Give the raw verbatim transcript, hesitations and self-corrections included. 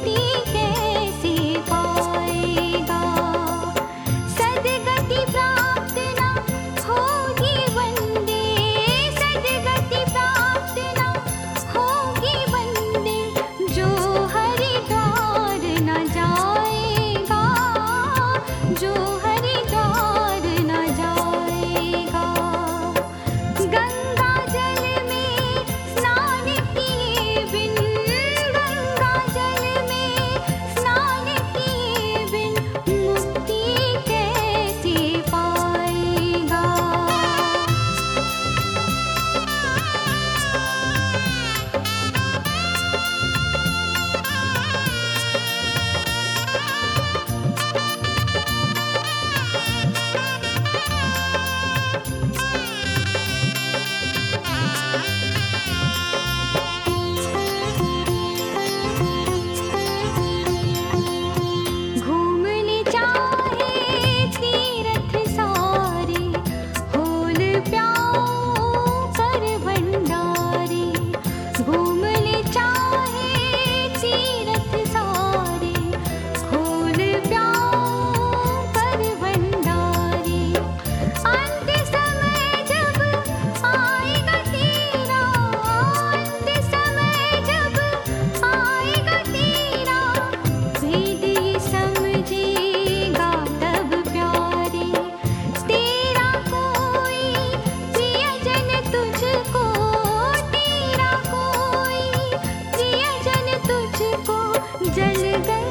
मुक्ति कैसे पाएगा। सद्गति प्राप्त न होगी वंदे, सद्गति प्राप्त न होगी वंदे, जो हरिद्वार न जाएगा, जो हरिद्वार न जाएगा। गंगा जल में स्नान किए बिन, गंगा जल में स्नान किए बिन, मुक्ति कैसे पाएगा। घूमने चाहे तीरथ सारे, होल प्याओ कर भंडारे। घूमने चाहे तीरथ सारे, होल प्याओ कर भंडारे। अंत समय जब आएगा तेरा, अंत समय जब आएगा तेरा, भेद ये समझेगा तब प्यारे। तेरा कोई प्रियजन तुझको, तेरा कोई प्रियजन तुझको जल गया